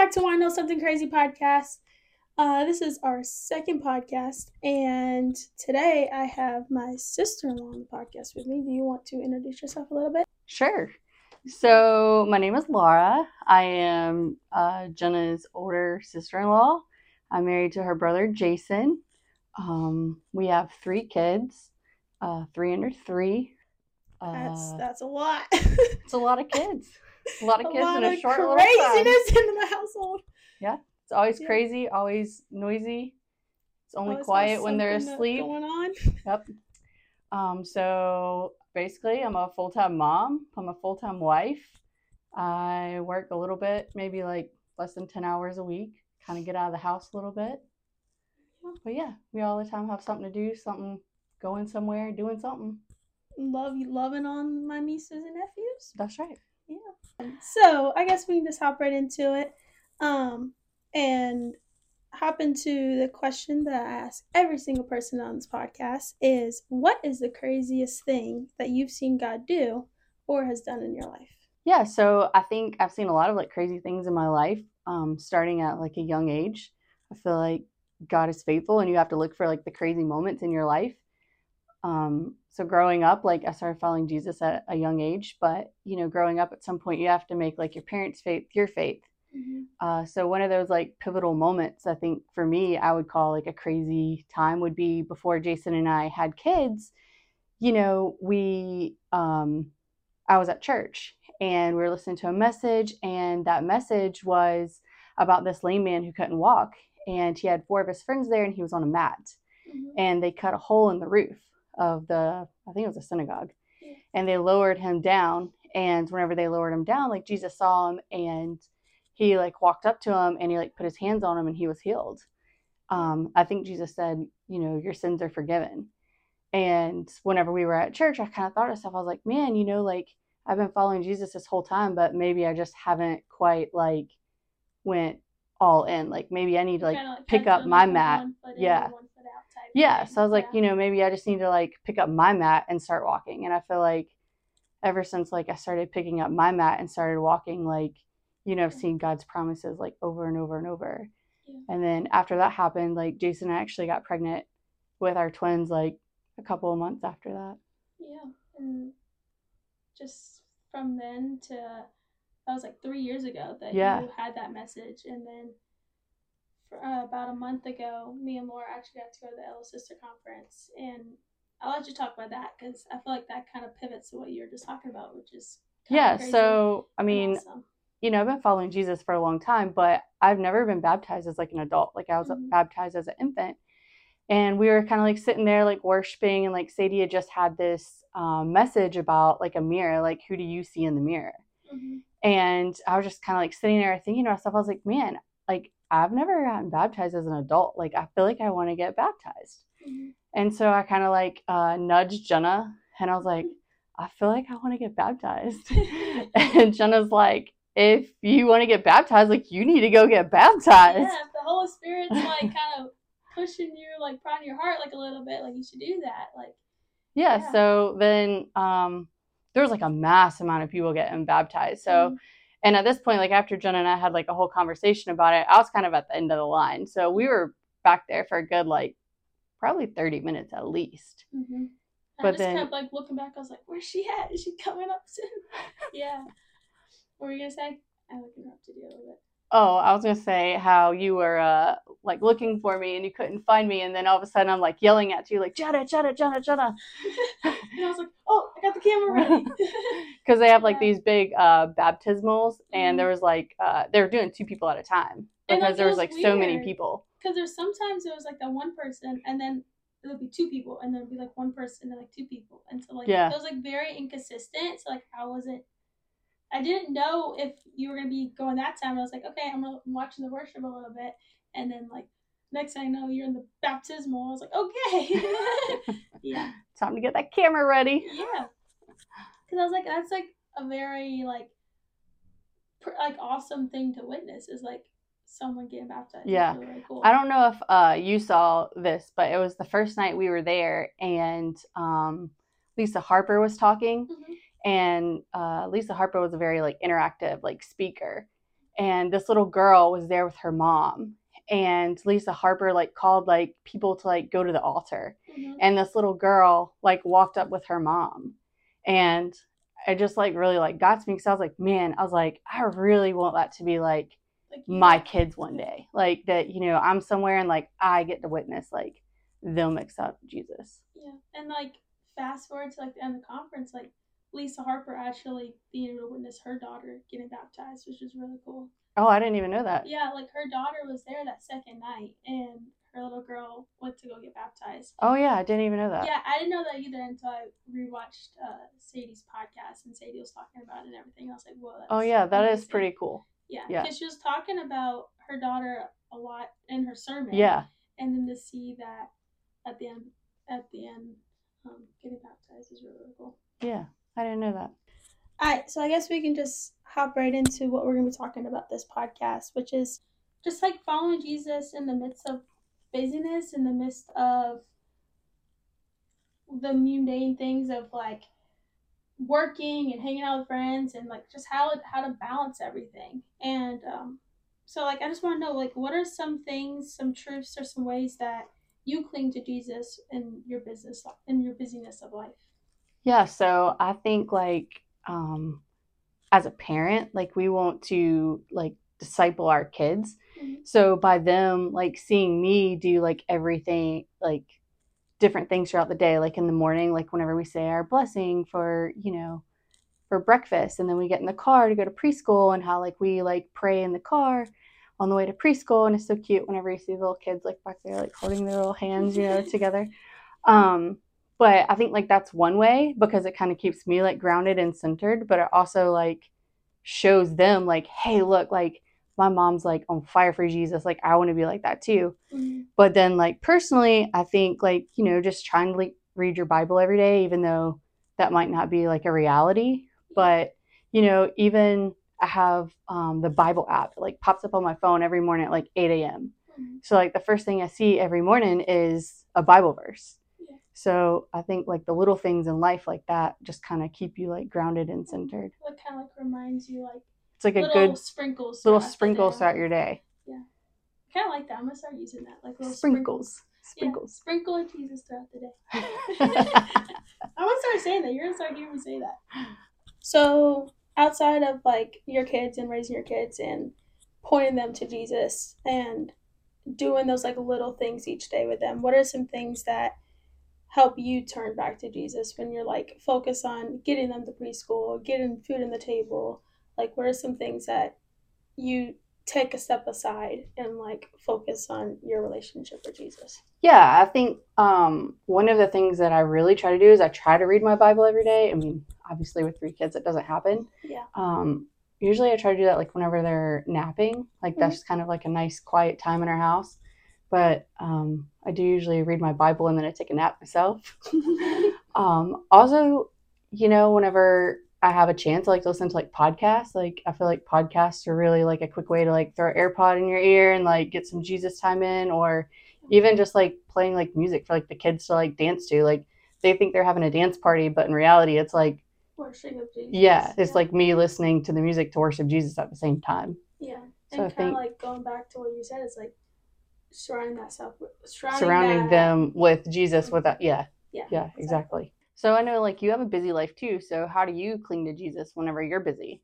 back to Wanna Know Something Crazy podcast. This is our second podcast, and today I have my sister-in-law on the podcast with me. Do you want to introduce yourself a little bit? Sure. So my name is Laura. I am Jenna's older sister-in-law. I'm married to her brother Jason. We have 3 kids, 3 under 3. That's a lot. It's a lot of kids. A lot of kids in a short little time. Craziness in the household. Yeah, it's always crazy, always noisy. It's only Always quiet when they're asleep. Going on. Yep. So basically, I'm a full-time mom. I'm a full-time wife. I work a little bit, maybe like less than 10 hours a week, kind of get out of the house a little bit. But yeah, we all the time have something to do, something, going somewhere, doing something. Loving on my nieces and nephews. That's right. Yeah. So I guess we can just hop right into it. And hop into the question that I ask every single person on this podcast is, what is the craziest thing that you've seen God do or has done in your life? Yeah, so I think I've seen a lot of like crazy things in my life, starting at like a young age. I feel like God is faithful and you have to look for like the crazy moments in your life. So growing up, like I started following Jesus at a young age, but growing up at some point you have to make like your parents' faith your faith. Mm-hmm. So one of those like pivotal moments, I think for me, I would call like a crazy time would be before Jason and I had kids. I was at church and we were listening to a message, and that message was about this lame man who couldn't walk, and he had 4 of his friends there, and he was on a mat, and they cut a hole in the roof of I think it was a synagogue, and they lowered him down. And whenever they lowered him down, like Jesus saw him, and he like walked up to him and he like put his hands on him and he was healed. I think Jesus said, your sins are forgiven. And whenever we were at church, I kind of thought to myself, I was like, man, like I've been following Jesus this whole time, but maybe I just haven't quite like went all in. Like maybe I need to like pick up my mat. Yeah. So I was like, maybe I just need to like pick up my mat and start walking. And I feel like ever since like I started picking up my mat and started walking, like, I've seen God's promises like over and over and over. Yeah. And then after that happened, like Jason and I actually got pregnant with our twins like a couple of months after that. Yeah. And just from then to, that was like 3 years ago that you had that message. And then for, about a month ago, me and Laura actually got to go to the Ella Sister Conference. And I'll let you talk about that because I feel like that kind of pivots to what you were just talking about, which is crazy. So I mean, awesome. I've been following Jesus for a long time, but I've never been baptized as like an adult. Like I was baptized as an infant. And we were kind of like sitting there like worshiping, and like Sadie had just had this message about like a mirror, like who do you see in the mirror? And I was just kind of like sitting there thinking to myself, I was like, man, like I've never gotten baptized as an adult. Like I feel like I want to get baptized. And so I kind of like nudged Jenna, and I was like, I feel like I want to get baptized. And Jenna's like, if you want to get baptized, like you need to go get baptized. Yeah, if the Holy Spirit's like kind of pushing you, like prodding your heart like a little bit, like you should do that. Like so then there was like a mass amount of people getting baptized. So and at this point, like after Jenna and I had like a whole conversation about it, I was kind of at the end of the line. So we were back there for a good like probably 30 minutes at least. But I just kept like looking back. I was like, where's she at? Is she coming up soon? Yeah. What were you gonna say? I interrupted you a little bit. Oh, I was gonna say how you were like looking for me and you couldn't find me, and then all of a sudden I'm like yelling at you like Jenna. And I was like, oh, I got the camera ready. Because they have like these big baptismals, and there was like they were doing 2 people at a time because like, there was like weird. So many people. Because there's sometimes it was like that one person, and then it would be 2 people, and then it'd be like one person and like 2 people, and so like it was like very inconsistent. So like I didn't know if you were gonna be going that time. I was like, okay, I'm watching the worship a little bit, and then like next thing I know, you're in the baptismal. I was like, okay, yeah, time to get that camera ready. Yeah, because I was like, that's like a very like awesome thing to witness is like someone getting baptized. Yeah, really, really cool. I don't know if you saw this, but it was the first night we were there, and Lisa Harper was talking. And Lisa Harper was a very like interactive like speaker, and this little girl was there with her mom. And Lisa Harper like called like people to like go to the altar. Mm-hmm. And this little girl like walked up with her mom. And it just like really like got to me because I was like, man, I was like, I really want that to be like my kids one day. Like that, you know, I'm somewhere and like I get to witness like them accept Jesus. Yeah. And like fast forward to like the end of the conference, like Lisa Harper actually being able to witness her daughter getting baptized, which was really cool. Oh, I didn't even know that. Yeah, like her daughter was there that second night, and her little girl went to go get baptized. Oh yeah, I didn't even know that. Yeah, I didn't know that either until I rewatched Sadie's podcast, and Sadie was talking about it and everything. I was like, whoa. Oh yeah, that amazing. Is pretty cool. Yeah, because she was talking about her daughter a lot in her sermon. Yeah. And then to see that at the end, getting baptized is really, really cool. Yeah, I didn't know that. All right, so I guess we can just hop right into what we're going to be talking about this podcast, which is just like following Jesus in the midst of busyness, in the midst of the mundane things of like working and hanging out with friends, and like just how to balance everything. And so like I just want to know, like, what are some things, some truths, or some ways that you cling to Jesus in your business, in your busyness of life? Yeah, so I think like as a parent, like we want to like disciple our kids. Mm-hmm. So by them like seeing me do like everything, like different things throughout the day, like in the morning, like whenever we say our blessing for, you know, for breakfast, and then we get in the car to go to preschool, and how like we like pray in the car on the way to preschool. And it's so cute whenever you see little kids like back there like holding their little hands, you know, together. But I think like that's one way, because it kind of keeps me like grounded and centered, but it also like shows them like, hey, look, like my mom's like on fire for Jesus. Like I want to be like that too. Mm-hmm. But then like personally, I think like, you know, just trying to like read your Bible every day, even though that might not be like a reality. But, you know, even I have the Bible app that like pops up on my phone every morning at like 8 a.m. Mm-hmm. So like the first thing I see every morning is a Bible verse. Yeah. So I think like the little things in life like that just kind of keep you like grounded and centered. It kind of like reminds you like it's like a good sprinkles throughout your day. Yeah. I kind of like that. I'm going to start using that. Like little sprinkles. Yeah, sprinkle Jesus throughout the day. I'm going to start saying that. You're going to start hearing me say that. So outside of like your kids and raising your kids and pointing them to Jesus and doing those like little things each day with them, what are some things that help you turn back to Jesus when you're like focused on getting them to preschool, getting food on the table? Like, what are some things that you take a step aside and like focus on your relationship with Jesus? Yeah, I think one of the things that I really try to do is I try to read my Bible every day. I mean, obviously with 3 kids, it doesn't happen. Yeah. Usually I try to do that like whenever they're napping. Like that's just kind of like a nice quiet time in our house. But I do usually read my Bible and then I take a nap myself. Also, you know, whenever I have a chance, I like to listen to like podcasts. Like I feel like podcasts are really like a quick way to like throw an AirPod in your ear and like get some Jesus time in, or even just like playing like music for like the kids to like dance to. Like they think they're having a dance party, but in reality it's like worship of Jesus. Yeah, it's like me listening to the music to worship Jesus at the same time. Yeah. So and kind of like going back to what you said, it's like surrounding them with Jesus with that. Yeah, exactly. So I know like you have a busy life too. So how do you cling to Jesus whenever you're busy?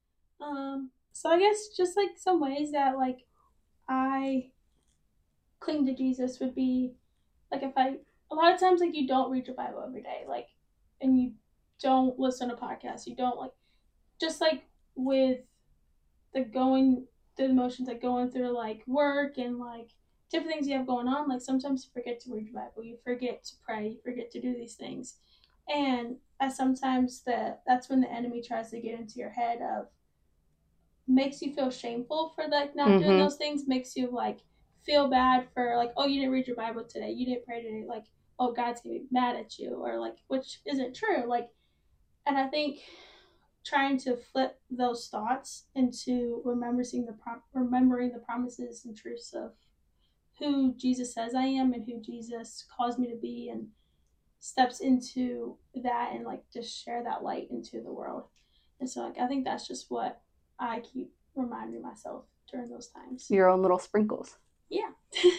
So I guess just like some ways that like I cling to Jesus would be like if a lot of times like you don't read your Bible every day, like, and you don't listen to podcasts, you don't like, just like with the going through the motions, like going through like work and like different things you have going on, like sometimes you forget to read your Bible, you forget to pray, you forget to do these things. And sometimes that's when the enemy tries to get into your head of makes you feel shameful for like not doing those things, makes you like feel bad for like, oh, you didn't read your Bible today, you didn't pray today, like, oh, God's gonna be mad at you, or like, which isn't true. Like, and I think trying to flip those thoughts into remembering the promises and truths of who Jesus says I am and who Jesus calls me to be, and steps into that and like just share that light into the world. And so like I think that's just what I keep reminding myself during those times. Your own little sprinkles. Yeah.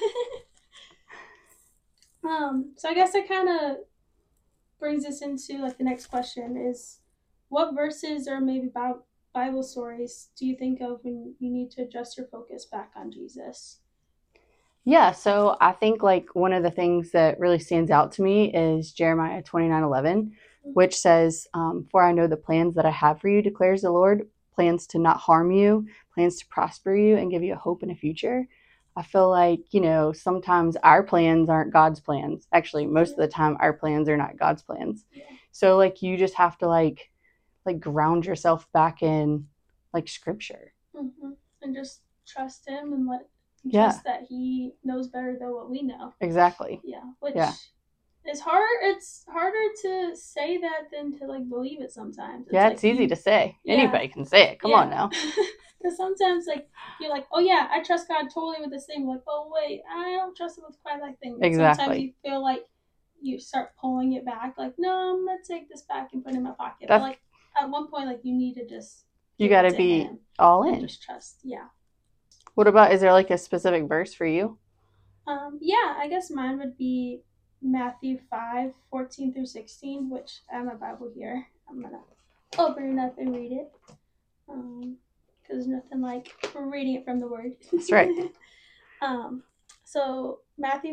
So I guess that kind of brings us into like the next question is, what verses or maybe Bible stories do you think of when you need to adjust your focus back on Jesus? Yeah, so I think like one of the things that really stands out to me is Jeremiah 29:11, which says, "For I know the plans that I have for you, declares the Lord, plans to not harm you, plans to prosper you and give you a hope and a future." I feel like, sometimes our plans aren't God's plans. Actually, most of the time our plans are not God's plans. Yeah. So like you just have to like ground yourself back in like scripture. Mm-hmm. And just trust him and trust that he knows better than what we know. Exactly. Yeah. Which is hard. It's harder to say that than to like believe it sometimes. It's easy to say. Yeah. Anybody can say it. Come on now. Because sometimes like you're like, oh yeah, I trust God totally with this thing. Like, oh wait, I don't trust him with quite that thing. Exactly. Sometimes you feel like you start pulling it back. Like, no, I'm gonna take this back and put it in my pocket. But like at one point, like you need to just got to be all in. Just trust. Yeah. What about, is there like a specific verse for you? Yeah, I guess mine would be Matthew 5:14-16, which I have my Bible here. I'm gonna open it up and read it. Because there's nothing like reading it from the Word. That's right. So Matthew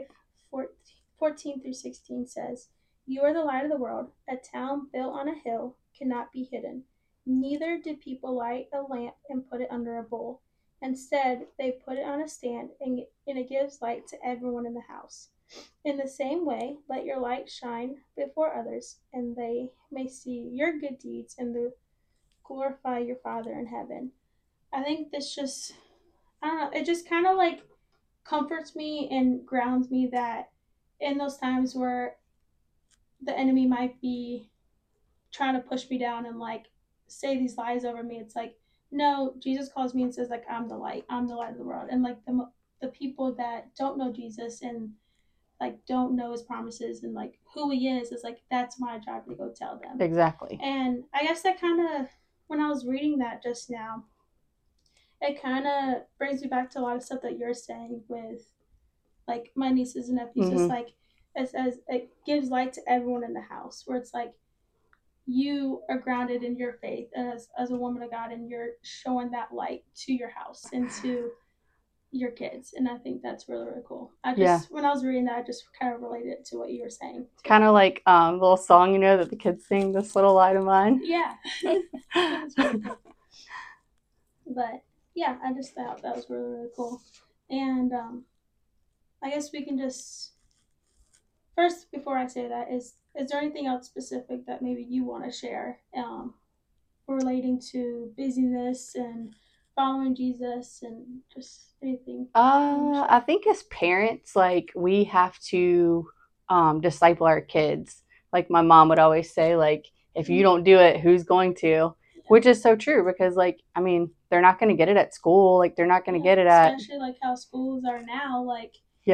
5:14-16 says, "You are the light of the world. A town built on a hill cannot be hidden. Neither do people light a lamp and put it under a bowl. Instead, they put it on a stand, and it gives light to everyone in the house. In the same way, let your light shine before others, and they may see your good deeds and glorify your Father in heaven." I think this just, I don't know, it just kind of like comforts me and grounds me that in those times where the enemy might be trying to push me down and like say these lies over me, it's like, no, Jesus calls me and says like, I'm the light of the world. And like the people that don't know Jesus and like don't know his promises and like who he is like, that's my job to go tell them. Exactly. And I guess that kind of, when I was reading that just now, it kind of brings me back to a lot of stuff that you're saying with like my nieces and nephews. Just like it says, it gives light to everyone in the house, where it's like you are grounded in your faith as a woman of God, and you're showing that light to your house and to your kids. And I think that's really, really cool. When I was reading that, I just kind of related it to what you were saying. Kind of like the little song, that the kids sing, "This Little Light of Mine." Yeah. Really cool. But yeah, I just thought that was really, really cool. And I guess we can just, first, before I say that, is there anything else specific that maybe you want to share relating to busyness and following Jesus and just anything? I think as parents, like we have to disciple our kids. Like my mom would always say, like, if you don't do it, who's going to? Yeah. Which is so true, because like, I mean, they're not going to get it at school. Like they're not going to get it especially like how schools are now. Like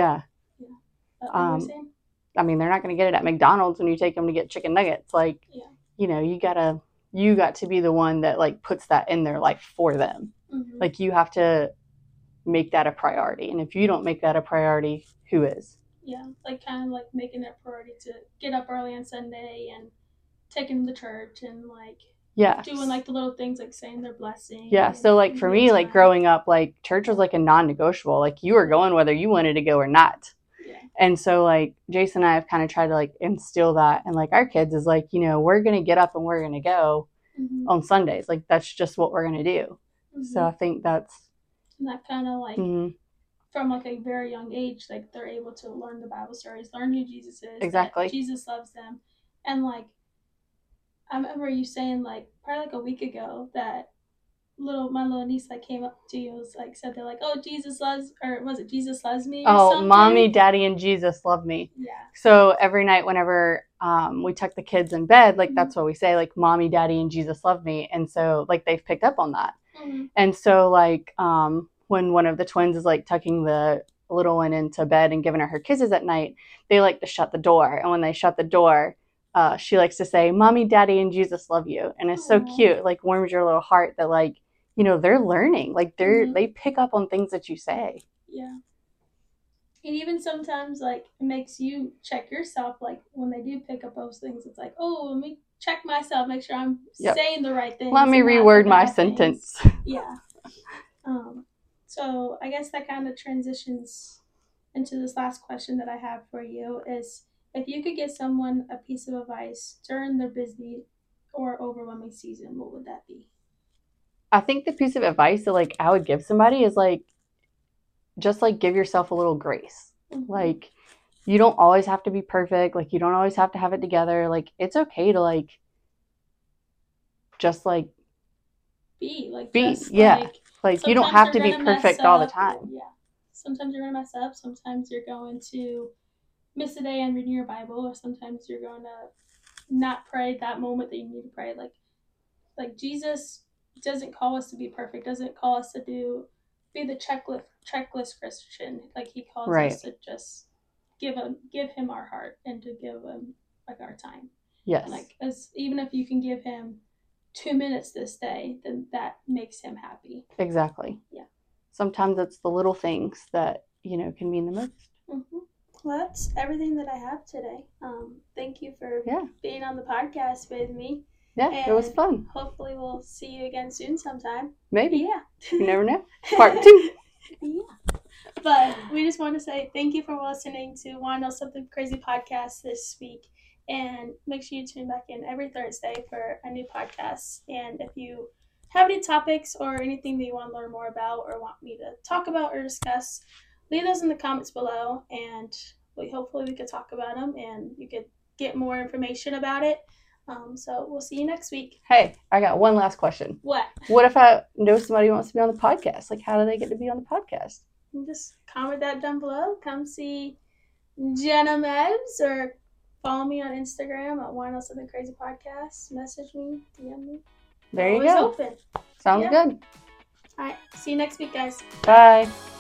I mean, they're not going to get it at McDonald's when you take them to get chicken nuggets. Like, you got to be the one that like puts that in their life for them. Mm-hmm. Like you have to make that a priority. And if you don't make that a priority, who is? Yeah. Like kind of like making it a priority to get up early on Sunday and taking them to church and like doing like the little things like saying their blessing. Yeah. So like for me, like growing up, like church was like a non-negotiable. Like you were going whether you wanted to go or not. And so like Jason and I have kind of tried to like instill that in like our kids is like, we're going to get up and we're going to go on Sundays. Like that's just what we're going to do. Mm-hmm. So I think that's. And that kind of like from like a very young age, like they're able to learn the Bible stories, learn who Jesus is. Exactly. Jesus loves them. And like, I remember you saying like probably like a week ago that my little niece that came up to you was like said they're like, oh, Jesus loves, or was it Jesus loves me? Or something? Mommy, Daddy, and Jesus love me. Yeah. So every night whenever we tuck the kids in bed, like that's what we say, like Mommy, Daddy, and Jesus love me. And so like they've picked up on that. Mm-hmm. And so like when one of the twins is like tucking the little one into bed and giving her kisses at night, they like to shut the door. And when they shut the door, she likes to say, Mommy, Daddy, and Jesus love you. And it's so cute. Like warms your little heart that like they're learning. Like they pick up on things that you say. Yeah. And even sometimes, like, it makes you check yourself. Like, when they do pick up those things, it's like, oh, let me check myself, make sure I'm saying the right things. Let me reword my sentence. Yeah. So I guess that kind of transitions into this last question that I have for you is, if you could give someone a piece of advice during their busy or overwhelming season, what would that be? I think the piece of advice that, like, I would give somebody is, like, just, like, give yourself a little grace. Like, you don't always have to be perfect. Like, you don't always have to have it together. Like, it's okay to, like, just, like, be. Yeah. Like, you don't have to be perfect all the time. Yeah. Sometimes you're going to mess up. Sometimes you're going to miss a day and reading your Bible, or sometimes you're going to not pray that moment that you need to pray. Like Jesus doesn't call us to be perfect, doesn't call us to be the checklist Christian. Like, he calls us to just give him our heart and to give him, like, our time. Yes. Like, even if you can give him 2 minutes this day, then that makes him happy. Exactly. Yeah. Sometimes it's the little things that, can mean the most. Mm-hmm. Well, that's everything that I have today. Thank you for being on the podcast with me. Yeah, and it was fun. Hopefully we'll see you again soon sometime. Maybe. Yeah. You never know. Part 2. Yeah. But we just want to say thank you for listening to Wanna Know Something Crazy podcast this week. And make sure you tune back in every Thursday for a new podcast. And if you have any topics or anything that you want to learn more about or want me to talk about or discuss, leave those in the comments below. And hopefully we could talk about them and you could get more information about it. So we'll see you next week. Hey, I got one last question. What? What if I know somebody who wants to be on the podcast? Like, how do they get to be on the podcast? Just comment that down below. Come see Jenna Mebs, or follow me on Instagram at Wanna Know Something Crazy Podcast. Message me, DM me. There you go. Open. Sounds good. All right. See you next week, guys. Bye.